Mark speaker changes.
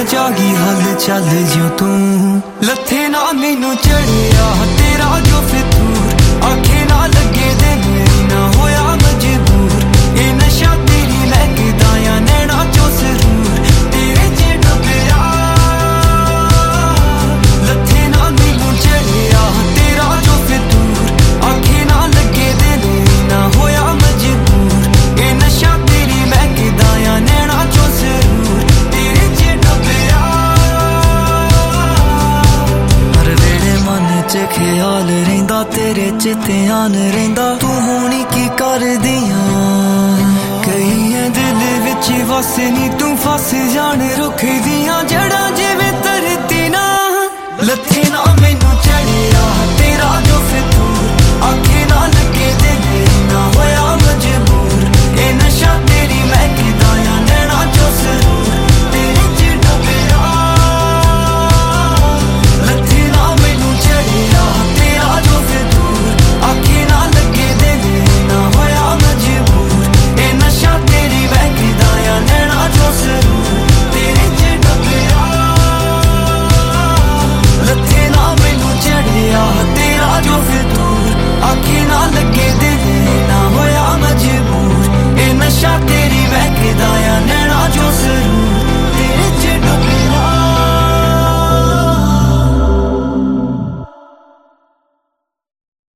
Speaker 1: जागी हल चल जो तू लथे ना मैनू चढ़िया तेरा जो फितूर आखे ना लगे दिन ना होया मजबूर ये नशा तेरी लैके दाया नैना चो सरूर तेरे च डुबया लथे ना मैनू चढ़िया तेरा जो फितूर आखे ना लगे दिन ना होया मजबूर ये नशा तेरी लैके दाया नैना चो सरूर तेरे च डुबया हर वेले मन च ख्याल रहिंदा तेरे च ध्यान रहिंदा तू होनी की कर दियां कई दिल विच वस नी तू फस जाने रुख दियां जड़ा